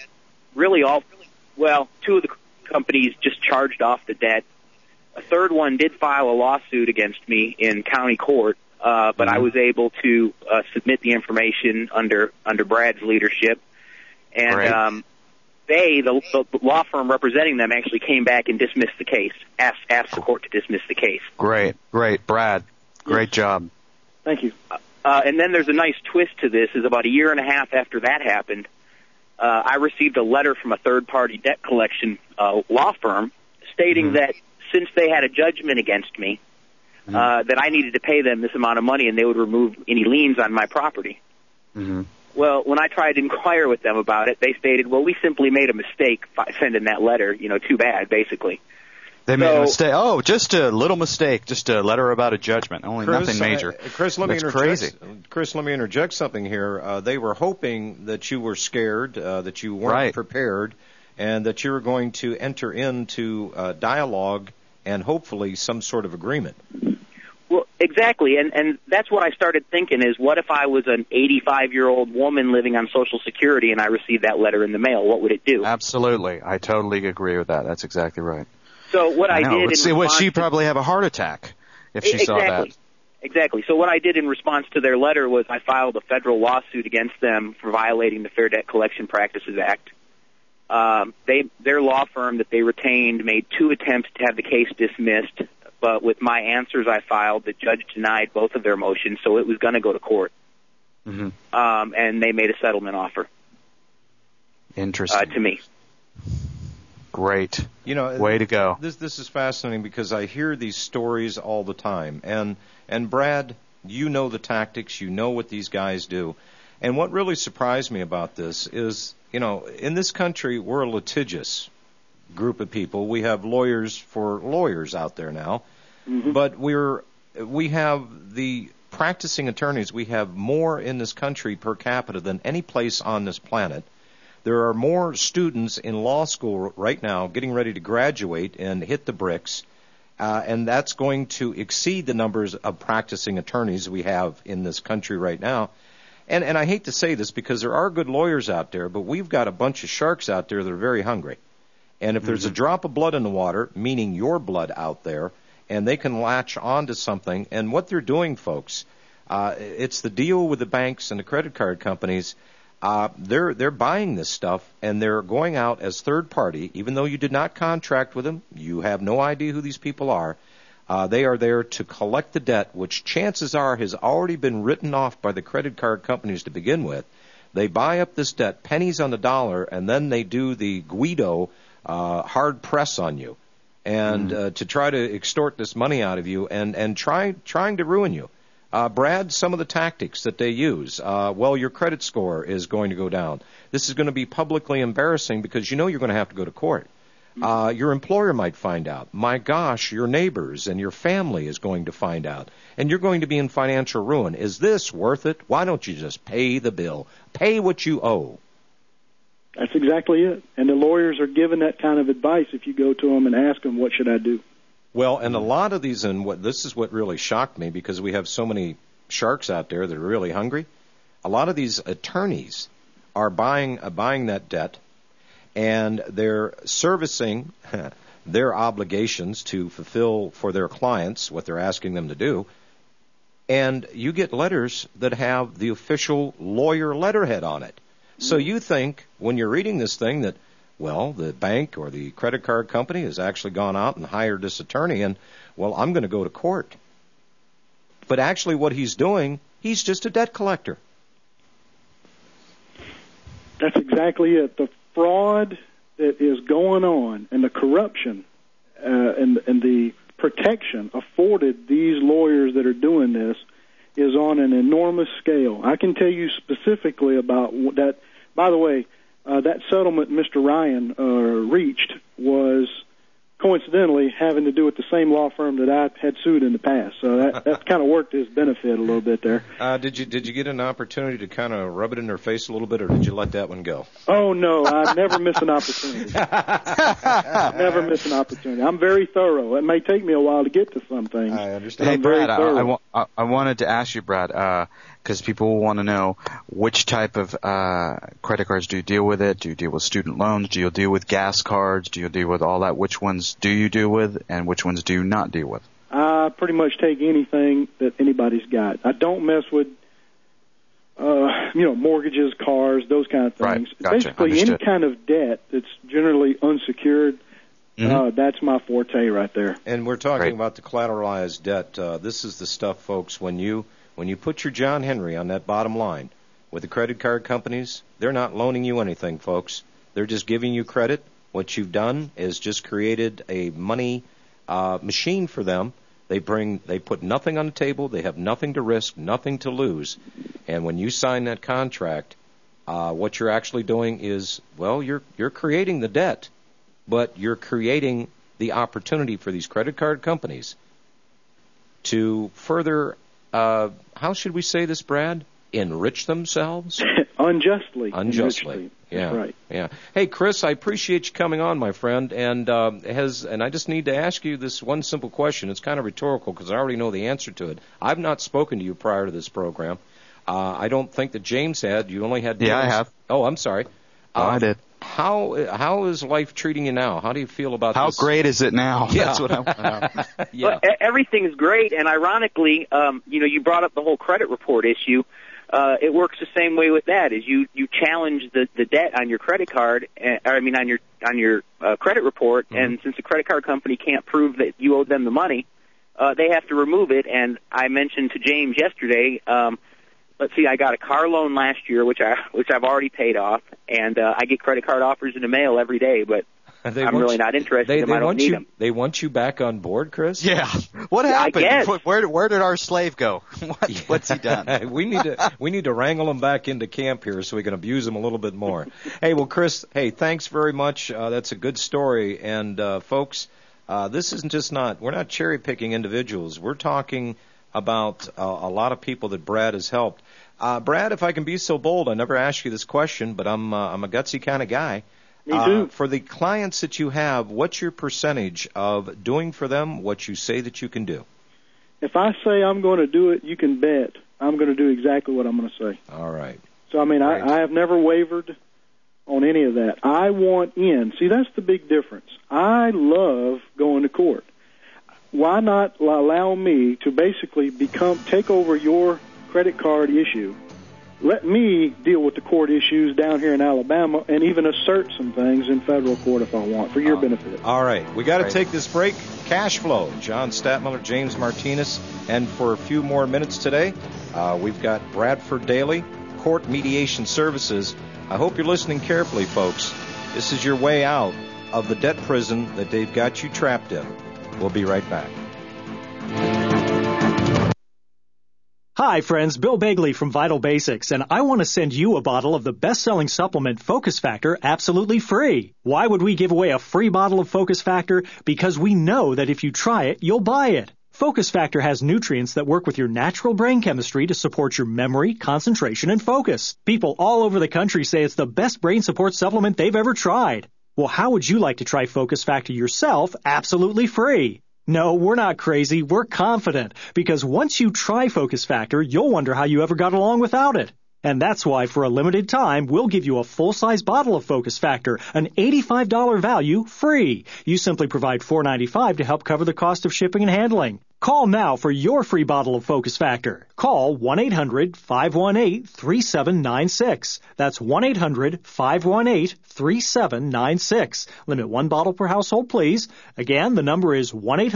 two of the companies just charged off the debt. A third one did file a lawsuit against me in county court, but I was able to submit the information under Brad's leadership. And the law firm representing them actually came back and dismissed the case, asked the court to dismiss the case. Great. Brad, great job. Thank you. And then there's a nice twist to this, is about a year and a half after that happened, I received a letter from a third-party debt collection law firm stating that since they had a judgment against me, that I needed to pay them this amount of money and they would remove any liens on my property. Mm-hmm. Well, when I tried to inquire with them about it, they stated, well, we simply made a mistake by sending that letter, too bad, basically. They made a mistake. Oh, just a little mistake, just a letter about a judgment, nothing major. Chris, let me interject something here. They were hoping that you were scared, that you weren't prepared, and that you were going to enter into dialogue and hopefully some sort of agreement. Well, exactly, and that's what I started thinking is, what if I was an 85-year-old woman living on Social Security and I received that letter in the mail? What would it do? Absolutely. I totally agree with that. That's exactly right. So what I did... Would she probably have a heart attack if she saw that? Exactly. So what I did in response to their letter was I filed a federal lawsuit against them for violating the Fair Debt Collection Practices Act. Their law firm that they retained made 2 attempts to have the case dismissed, but with my answers I filed, the judge denied both of their motions, so it was going to go to court. Mm-hmm. And they made a settlement offer. Interesting. To me. Great. You way to go. This is fascinating because I hear these stories all the time. And Brad, you know the tactics, you know what these guys do. And what really surprised me about this is, in this country, we're a litigious group of people. We have lawyers for lawyers out there now. Mm-hmm. But we have the practicing attorneys. We have more in this country per capita than any place on this planet. There are more students in law school right now getting ready to graduate and hit the bricks, and that's going to exceed the numbers of practicing attorneys we have in this country right now. And I hate to say this because there are good lawyers out there, but we've got a bunch of sharks out there that are very hungry. And if there's a drop of blood in the water, meaning your blood out there, and they can latch onto something, and what they're doing, folks, it's the deal with the banks and the credit card companies. They're buying this stuff, and they're going out as third party, even though you did not contract with them. You have no idea who these people are. They are there to collect the debt, which chances are has already been written off by the credit card companies to begin with. They buy up this debt, pennies on the dollar, and then they do the Guido hard press on you, and to try to extort this money out of you and trying to ruin you. Brad, some of the tactics that they use, your credit score is going to go down. This is going to be publicly embarrassing because you're going to have to go to court. Your employer might find out. My gosh, your neighbors and your family is going to find out. And you're going to be in financial ruin. Is this worth it? Why don't you just pay the bill? Pay what you owe. That's exactly it. And the lawyers are given that kind of advice if you go to them and ask them, what should I do? Well, and a lot of these, this is what really shocked me because we have so many sharks out there that are really hungry. A lot of these attorneys are buying that debt, and they're servicing their obligations to fulfill for their clients what they're asking them to do. And you get letters that have the official lawyer letterhead on it. So you think when you're reading this thing that, well, the bank or the credit card company has actually gone out and hired this attorney, and, well, I'm going to go to court. But actually what he's doing, he's just a debt collector. That's exactly it. The fraud that is going on and the corruption and the protection afforded these lawyers that are doing this is on an enormous scale. I can tell you specifically about that. By the way, that settlement Mr. Ryan reached was coincidentally having to do with the same law firm that I had sued in the past. So that kind of worked to his benefit a little bit there. Did you get an opportunity to kind of rub it in their face a little bit, or did you let that one go? Oh, no, I never miss an opportunity. Never miss an opportunity. I'm very thorough. It may take me a while to get to some things. I understand. Hey, Brad, I wanted to ask you, Brad, because people want to know which type of credit cards do you deal with it? Do you deal with student loans? Do you deal with gas cards? Do you deal with all that? Which ones do you deal with, and which ones do you not deal with? I pretty much take anything that anybody's got. I don't mess with, mortgages, cars, those kind of things. Right. Gotcha. Basically, Understood. any kind of debt that's generally unsecured, that's my forte right there. And we're talking about the collateralized debt. This is the stuff, folks, when you put your John Henry on that bottom line with the credit card companies, they're not loaning you anything, folks. They're just giving you credit. What you've done is just created a money machine for them. They put nothing on the table. They have nothing to risk, nothing to lose. And when you sign that contract, what you're actually doing is, well, you're creating the debt, but you're creating the opportunity for these credit card companies to further, how should we say this, Brad? Enrich themselves? Unjustly. Unjustly. Yeah. That's right. Yeah. Hey, Chris, I appreciate you coming on, my friend. And I just need to ask you this one simple question. It's kind of rhetorical because I already know the answer to it. I've not spoken to you prior to this program. I don't think that James had. You only had. Yeah, I have. Oh, I'm sorry. I did. how is life treating you now? How do you feel about how this? great is it now? Yeah. That's what I want to know. Yeah. Well, everything's great, and ironically, you brought up the whole credit report issue. It works the same way with that. Is you challenge the debt on your credit card, on your credit report, and since the credit card company can't prove that you owed them the money, they have to remove it. And I mentioned to James yesterday. Let's see, I got a car loan last year, which I've already paid off, and I get credit card offers in the mail every day, but I'm really not interested in them. I don't need them. They want you back on board, Chris? Yeah. What happened? I guess. Where did our slave go? What's he done? we need to wrangle him back into camp here so we can abuse him a little bit more. Hey, well, Chris, thanks very much. That's a good story. And folks, this isn't we're not cherry picking individuals. We're talking about a lot of people that Brad has helped. Brad, if I can be so bold, I never asked you this question, but I'm a gutsy kind of guy. Me too. For the clients that you have, what's your percentage of doing for them what you say that you can do? If I say I'm going to do it, you can bet I'm going to do exactly what I'm going to say. All right. So, I have never wavered on any of that. I want in. See, that's the big difference. I love going to court. Why not allow me to basically take over your credit card issue? Let me deal with the court issues down here in Alabama and even assert some things in federal court if I want, for your benefit. All right. We got to take this break. Cash flow. John Stadtmiller, James Martinez. And for a few more minutes today, we've got Bradford Daly, Court Mediation Services. I hope you're listening carefully, folks. This is your way out of the debt prison that they've got you trapped in. We'll be right back. Hi, friends. Bill Begley from Vital Basics, and I want to send you a bottle of the best-selling supplement Focus Factor absolutely free. Why would we give away a free bottle of Focus Factor? Because we know that if you try it, you'll buy it. Focus Factor has nutrients that work with your natural brain chemistry to support your memory, concentration, and focus. People all over the country say it's the best brain support supplement they've ever tried. Well, how would you like to try Focus Factor yourself absolutely free? No, we're not crazy. We're confident. Because once you try Focus Factor, you'll wonder how you ever got along without it. And that's why, for a limited time, we'll give you a full-size bottle of Focus Factor, an $85 value, free. You simply provide $4.95 to help cover the cost of shipping and handling. Call now for your free bottle of Focus Factor. Call 1-800-518-3796. That's 1-800-518-3796. Limit one bottle per household, please. Again, the number is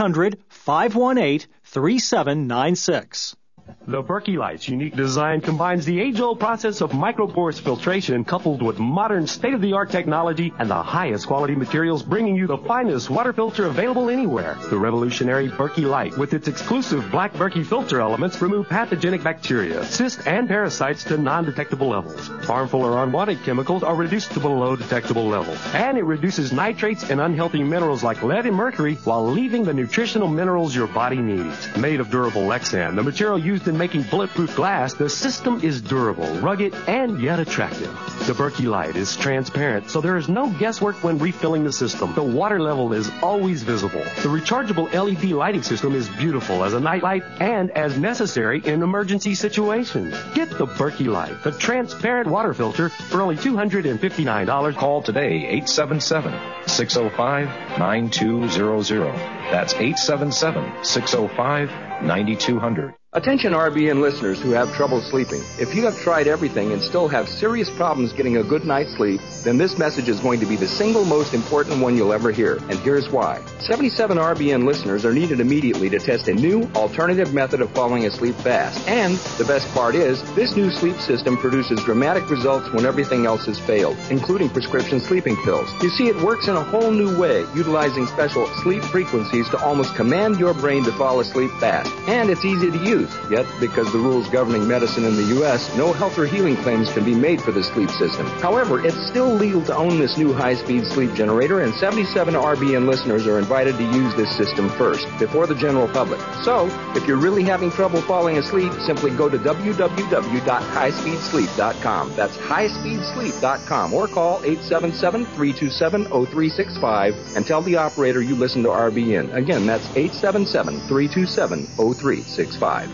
1-800-518-3796. The Berkey Light's unique design combines the age-old process of microporous filtration coupled with modern state-of-the-art technology and the highest quality materials, bringing you the finest water filter available anywhere. The revolutionary Berkey Light, with its exclusive black Berkey filter elements, remove pathogenic bacteria, cysts, and parasites to non-detectable levels. Harmful or unwanted chemicals are reduced to below detectable levels. And it reduces nitrates and unhealthy minerals like lead and mercury while leaving the nutritional minerals your body needs. Made of durable Lexan, the material used in making bulletproof glass, the system is durable, rugged, and yet attractive. The Berkey Light is transparent, so there is no guesswork when refilling the system. The water level is always visible. The rechargeable LED lighting system is beautiful as a night light and as necessary in emergency situations. Get the Berkey Light, the transparent water filter, for only $259. Call today, 877-605-9200. That's 877-605-9200. Attention RBN listeners who have trouble sleeping. If you have tried everything and still have serious problems getting a good night's sleep, then this message is going to be the single most important one you'll ever hear. And here's why. 77 RBN listeners are needed immediately to test a new alternative method of falling asleep fast. And the best part is, this new sleep system produces dramatic results when everything else has failed, including prescription sleeping pills. You see, it works in a whole new way, utilizing special sleep frequencies to almost command your brain to fall asleep fast. And it's easy to use. Yet, because the rules governing medicine in the U.S., no health or healing claims can be made for this sleep system. However, it's still legal to own this new high-speed sleep generator, and 77 RBN listeners are invited to use this system first, before the general public. So, if you're really having trouble falling asleep, simply go to www.highspeedsleep.com. That's highspeedsleep.com, or call 877-327-0365 and tell the operator you listen to RBN. Again, that's 877-327-0365.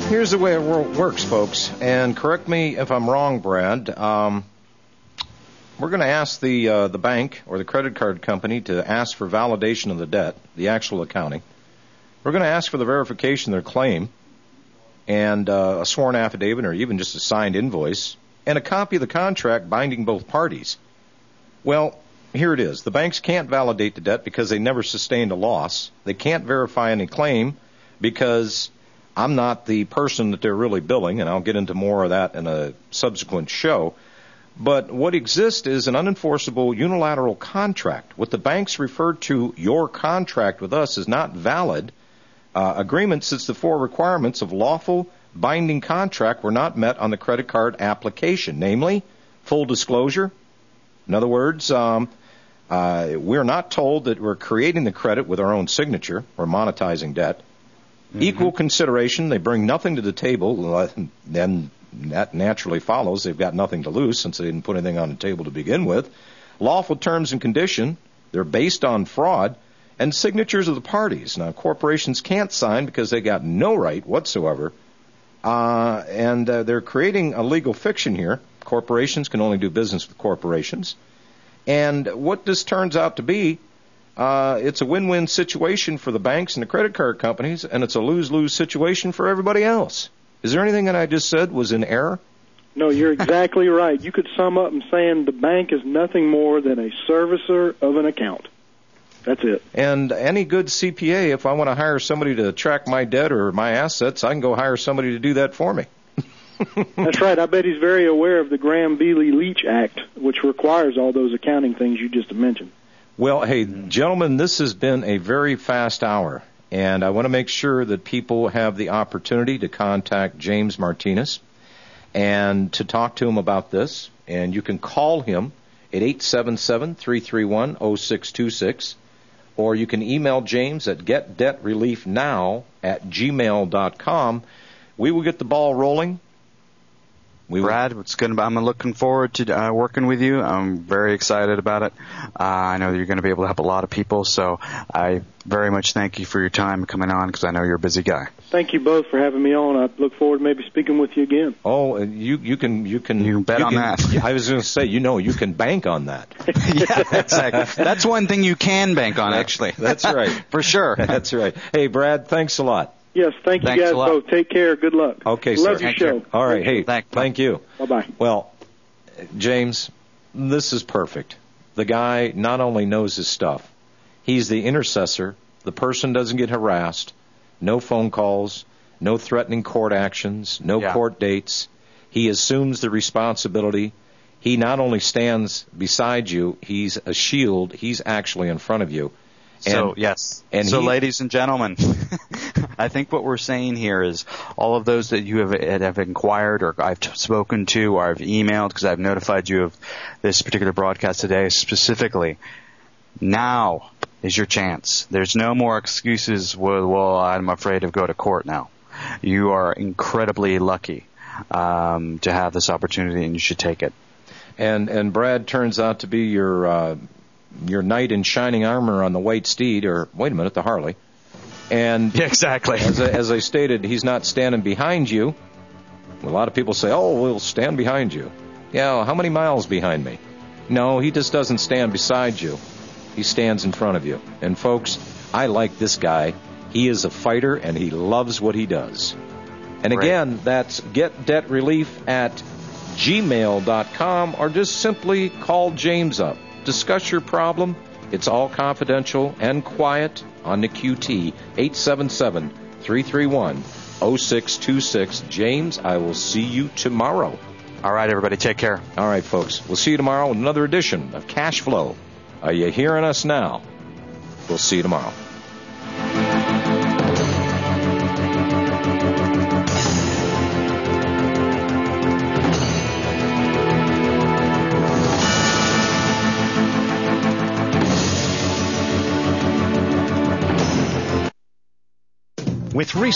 Here's the way it works, folks, and correct me if I'm wrong, Brad. We're going to ask the bank or the credit card company to ask for validation of the debt, the actual accounting. We're going to ask for the verification of their claim and a sworn affidavit or even just a signed invoice and a copy of the contract binding both parties. Well, here it is. The banks can't validate the debt because they never sustained a loss. They can't verify any claim because I'm not the person that they're really billing, and I'll get into more of that in a subsequent show. But what exists is an unenforceable unilateral contract. What the banks refer to your contract with us is not valid agreement since the four requirements of lawful binding contract were not met on the credit card application, namely full disclosure. In other words, we're not told that we're creating the credit with our own signature or monetizing debt. Mm-hmm. Equal consideration, they bring nothing to the table, then that naturally follows they've got nothing to lose since they didn't put anything on the table to begin with. Lawful terms and condition, they're based on fraud, and signatures of the parties. Now, corporations can't sign because they got no right whatsoever, and they're creating a legal fiction here. Corporations can only do business with corporations. And what this turns out to be, it's a win-win situation for the banks and the credit card companies, and it's a lose-lose situation for everybody else. Is there anything that I just said was in error? No, you're exactly right. You could sum up in saying the bank is nothing more than a servicer of an account. That's it. And any good CPA, if I want to hire somebody to track my debt or my assets, I can go hire somebody to do that for me. That's right. I bet he's very aware of the Graham-Bealey-Leach Act, which requires all those accounting things you just mentioned. Well, hey, gentlemen, this has been a very fast hour, and I want to make sure that people have the opportunity to contact James Martinez and to talk to him about this. And you can call him at 877-331-0626, or you can email James at getdebtreliefnow@gmail.com. We will get the ball rolling. Brad, I'm looking forward to working with you. I'm very excited about it. I know that you're going to be able to help a lot of people, so I very much thank you for your time coming on because I know you're a busy guy. Thank you both for having me on. I look forward to maybe speaking with you again. Oh, you can bet on that. I was going to say, you can bank on that. Yeah, that's one thing you can bank on, actually. That's right. For sure. That's right. Hey, Brad, thanks a lot. Yes, thank you guys both. Take care. Good luck. Okay, sir. Love your show. All right. Hey, thank you. Bye-bye. Well, James, this is perfect. The guy not only knows his stuff, he's the intercessor. The person doesn't get harassed. No phone calls, no threatening court actions, no court dates. He assumes the responsibility. He not only stands beside you, he's a shield. He's actually in front of you. So, ladies and gentlemen, I think what we're saying here is all of those that you have inquired or I've spoken to or I've emailed because I've notified you of this particular broadcast today specifically, now is your chance. There's no more excuses, well, I'm afraid to go to court now. You are incredibly lucky to have this opportunity, and you should take it. And Brad turns out to be your knight in shining armor on the white steed, or wait a minute, the Harley. And exactly. As I stated, he's not standing behind you. A lot of people say, "Oh, we'll stand behind you." Yeah, well, how many miles behind me? No, he just doesn't stand beside you. He stands in front of you. And folks, I like this guy. He is a fighter, and he loves what he does. And again, that's getdebtrelief@gmail.com, or just simply call James up. Discuss your problem. It's all confidential and quiet on the QT, 877-331-0626. James, I will see you tomorrow. All right, everybody, take care. All right, folks. We'll see you tomorrow with another edition of Cash Flow. Are you hearing us now? We'll see you tomorrow. With